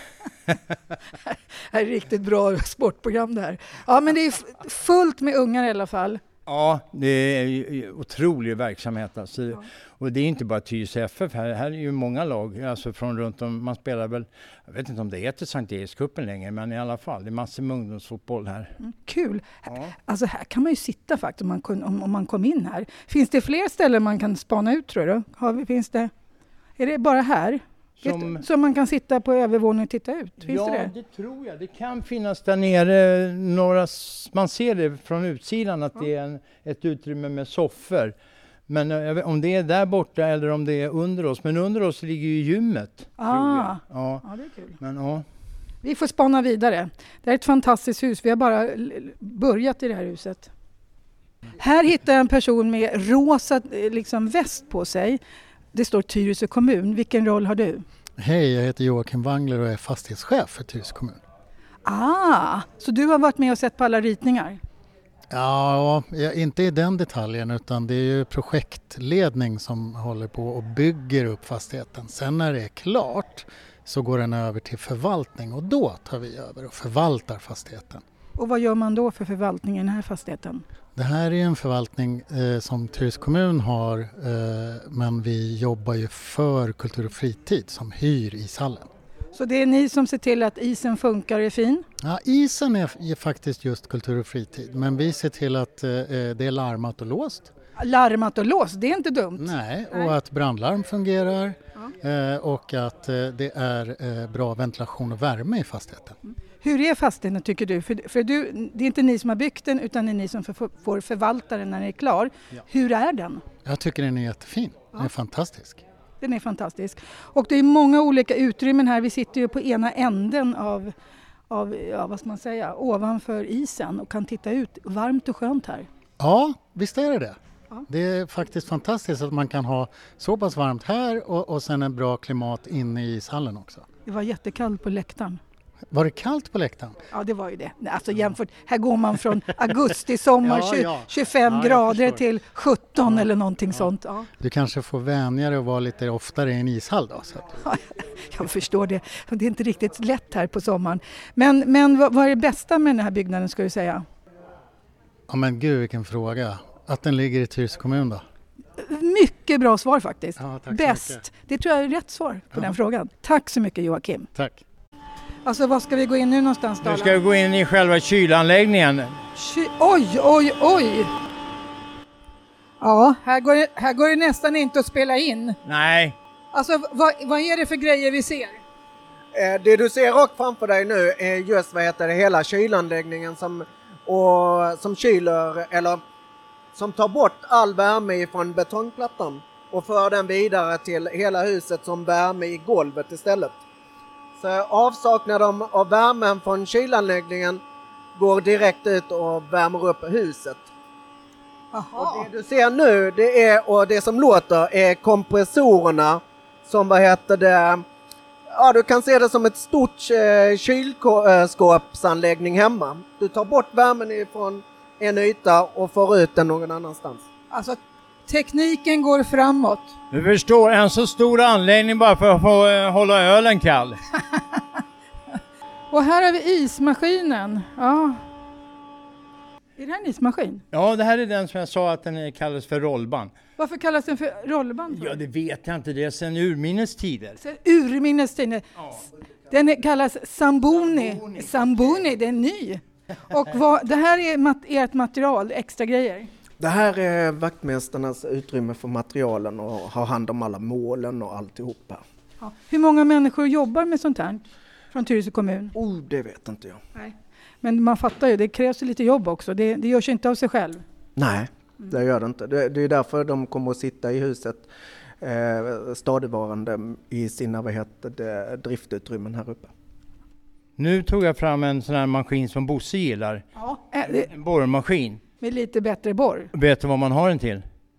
Det är riktigt bra sportprogram det här. Ja, men det är fullt med ungar i alla fall. Ja, det är otrolig verksamhet. Alltså. Ja. Och det är inte bara Tyresö FF, här är ju många lag alltså från runt om. Man spelar väl, jag vet inte om det heter Sankt Erikscupen längre, men i alla fall, det är massor med ungdomsfotboll här. Kul! Ja. Alltså här kan man ju sitta faktiskt om man kom in här. Finns det fler ställen man kan spana ut tror du? Finns det, är det bara här? Som man kan sitta på övervåningen och titta ut? Finns det tror jag. Det kan finnas där nere några, man ser det från utsidan att det är ett utrymme med soffor. Men om det är där borta eller om det är under oss. Men under oss ligger ju gymmet. Ja, det är kul. Men, ja. Vi får spana vidare. Det är ett fantastiskt hus. Vi har bara börjat i det här huset. Här hittar jag en person med rosa liksom väst på sig. Det står Tyresö kommun. Vilken roll har du? Hej, jag heter Joakim Wangler och är fastighetschef för Tyresö kommun. Så du har varit med och sett på alla ritningar? Ja, inte i den detaljen utan det är ju projektledning som håller på och bygger upp fastigheten. Sen när det är klart så går den över till förvaltning och då tar vi över och förvaltar fastigheten. Och vad gör man då för förvaltning i den här fastigheten? Det här är en förvaltning som Tyresö kommun har men vi jobbar ju för kultur och fritid som hyr ishallen. Så det är ni som ser till att isen funkar och är fin? Ja, isen är faktiskt just kultur och fritid, men vi ser till att det är larmat och låst. Larmat och låst, det är inte dumt. Nej, och att brandlarm fungerar och att det är bra ventilation och värme i fastigheten. Hur är fastigheten tycker du? För det är inte ni som har byggt den utan det är ni som får förvalta den när den är klar. Ja. Hur är den? Jag tycker den är jättefin, den är fantastisk. Den är fantastisk. Och det är många olika utrymmen här. Vi sitter ju på ena änden av vad ska man säga, ovanför isen och kan titta ut. Varmt och skönt här. Ja, visst är det. Ja. Det är faktiskt fantastiskt att man kan ha så pass varmt här och sen en bra klimat inne i ishallen också. Det var jättekallt på läktaren. Var det kallt på läktaren? Ja, det var ju det. Alltså jämfört, här går man från augusti, sommar, 25 grader till 17 eller någonting sånt. Ja. Du kanske får vänja dig och vara lite oftare i en ishall då? Så. Ja, jag förstår det. Det är inte riktigt lätt här på sommaren. Men vad är det bästa med den här byggnaden ska du säga? Ja men gud vilken fråga. Att den ligger i Tyresö kommun då? Mycket bra svar faktiskt. Ja, tack bäst. Det tror jag är rätt svar på den frågan. Tack så mycket Joakim. Tack. Alltså vad ska vi gå in nu någonstans då? Nu ska vi gå in i själva kylanläggningen. Oj! Ja, här går det nästan inte att spela in. Nej. Alltså vad är det för grejer vi ser? Det du ser rakt framför dig nu är just hela kylanläggningen som kyler eller som tar bort all värme från betongplattan och för den vidare till hela huset som värme i golvet istället. Så avsaknaden av värmen från kylanläggningen går direkt ut och värmer upp huset. Aha. Och det du ser nu och det som låter är kompressorerna som du kan se det som ett stort kylskåpsanläggning hemma. Du tar bort värmen från en yta och får ut den någon annanstans. Alltså tekniken går framåt. Du förstår, en så stor anläggning bara för att få hålla ölen kall. Och här har vi ismaskinen. Ja. Är det här en ismaskin? Ja, det här är den som jag sa att den kallas för rollband. Varför kallas den för rollband? Ja, det vet jag inte. Det är sedan urminnes tider. Ja. Den kallas Zamboni. Zamboni, det är ny. Och det här är ert material, extra grejer? Det här är vaktmästarnas utrymme för materialen och har hand om alla målen och alltihopa. Ja. Hur många människor jobbar med sånt här från Tyresö kommun? Det vet inte jag. Nej. Men man fattar ju, det krävs lite jobb också. Det görs inte av sig själv. Nej, det gör det inte. Det är därför de kommer att sitta i huset stadigvarande i sina driftutrymmen här uppe. Nu tog jag fram en sån här maskin som Bosse gillar. Ja, en borrmaskin. Med lite bättre borr. Vet du vad man har den till?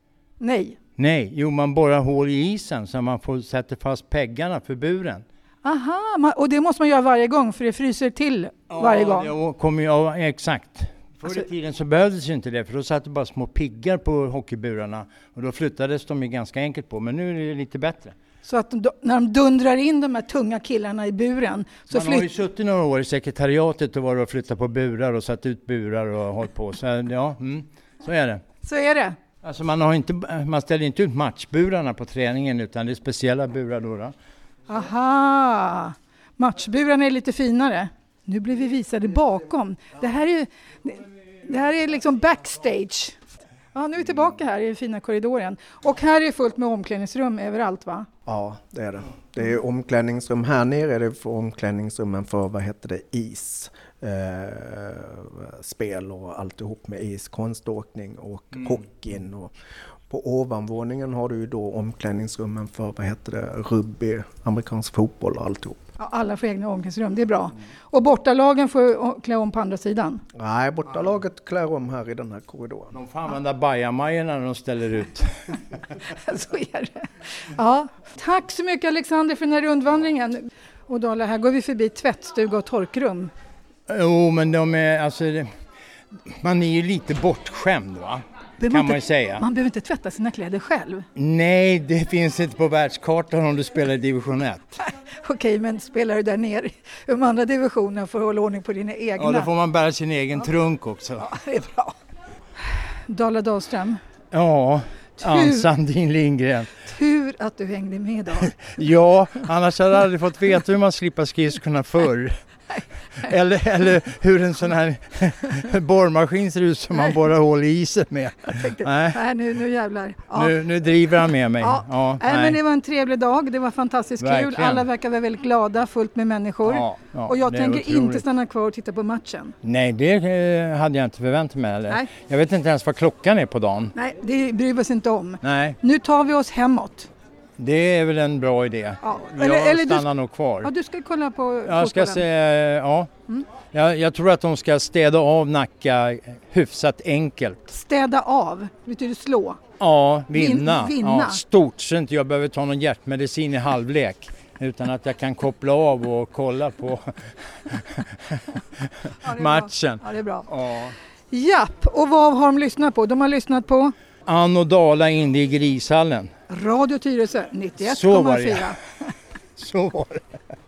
Nej, jo man borrar hål i isen så man får sätta fast peggarna för buren. Aha, och det måste man göra varje gång för det fryser till varje gång. Ja, exakt. Förr i tiden så behövdes ju inte det för då satt det bara små piggar på hockeyburarna och då flyttades de ju ganska enkelt på, men nu är det lite bättre. Så att när de dundrar in de här tunga killarna i buren så man har ju suttit några år i sekretariatet och varit och flyttat på burar och satt ut burar och hållit på. Så så är det. Så är det. Alltså man ställer inte ut matchburarna på träningen utan det är speciella burar då. Aha, matchburarna är lite finare. Nu blir vi visade bakom. Det här är liksom backstage. Ja, nu är vi tillbaka här i den fina korridoren. Och här är fullt med omklädningsrum överallt va? Ja, det är det. Det är omklädningsrum här nere, är det för omklädningsrummen för is. Spel och alltihop med is, konståkning och hockeyn. Och på ovanvåningen har du ju då omklädningsrummen för rugby, amerikansk fotboll och alltihop. Ja, alla får egna omklädningsrum, det är bra. Och bortalagen får klä om på andra sidan? Nej, bortalaget klär om här i den här korridoren. De får använda bajamajorna när de ställer ut. Så är det. Ja. Tack så mycket Alexander för den här rundvandringen. Och Dala, här går vi förbi tvättstuga och torkrum. Jo, men man är ju lite bortskämd va? Kan man säga. Man behöver inte tvätta sina kläder själv. Nej, det finns inte på världskartan om du spelar i division 1. Okej, men spelar du där nere i de andra divisionerna för att hålla ordning på dina egna? Ja, då får man bära sin egen trunk också. Ja, det är bra. Dala Dahlström. Ja. Ann Sandin Lindgren. Tur att du hängde med idag. Ja, annars hade jag aldrig fått veta hur man slipper skridskorna förr. Eller hur en sån här borrmaskin ser ut som man borrar hål i isen med. Nej, nu jävlar. Ja. Nu driver han med mig. Ja. Men det var en trevlig dag, det var fantastiskt Verkligen. kul. Alla verkar vara väldigt glada, fullt med människor. Ja, och jag tänker inte stanna kvar och titta på matchen. Nej, det hade jag inte förväntat mig. Eller? Nej. Jag vet inte ens vad klockan är på dagen. Nej, det bryr vi oss inte om. Nej. Nu tar vi oss hemåt. Det är väl en bra idé. Ja. Jag stannar nog kvar. Ja, du ska kolla på jag ska se, ja. Jag tror att de ska städa av Nacka hyfsat enkelt. Städa av? Betyder slå? Ja, vinna. Vinna. Ja, stort, så inte jag behöver ta någon hjärtmedicin i halvlek. Utan att jag kan koppla av och kolla på matchen. Ja, det är bra. Ja. Japp, och vad har de lyssnat på? De har lyssnat på Ann och Dala inviger ishallen. Radio Tyresö 91,4. Så var det. Så var det.